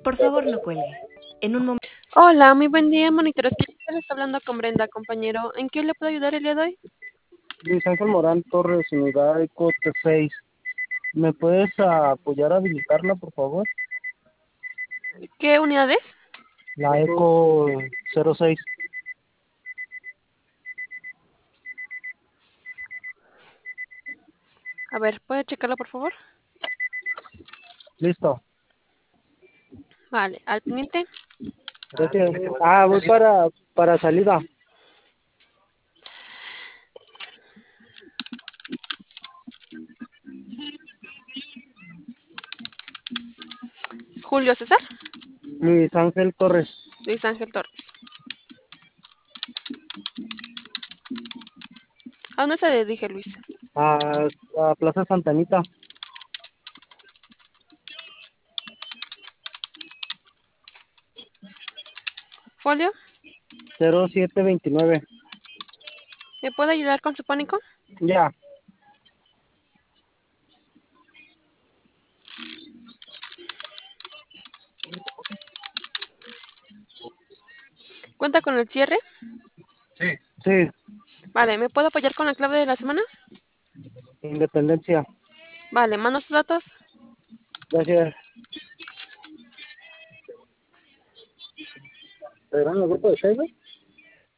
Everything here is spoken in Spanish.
Por favor, no cuelgue. En un momento. Hola, muy buen día, monitores. Le está hablando con Brenda, compañero. ¿En qué le puedo ayudar el día de hoy? Luis Ángel Morán Torres, unidad ECO T6. ¿Me puedes apoyar a habilitarla, por favor? ¿Qué unidad es? La ECO 06. A ver, ¿puede checarla, por favor? Listo. Vale, al teniente. Voy para salida. Julio César. Luis Ángel Torres. Luis Ángel Torres. ¿A dónde se dirige, Luis? A Plaza Santanita. Folio. 0729. ¿Me puede ayudar con su pánico? Ya. ¿Cuenta con el cierre? Sí. Vale, ¿me puedo apoyar con la clave de la semana? Independencia. Vale, mando sus datos. Gracias. ¿Te dan el grupo de Facebook?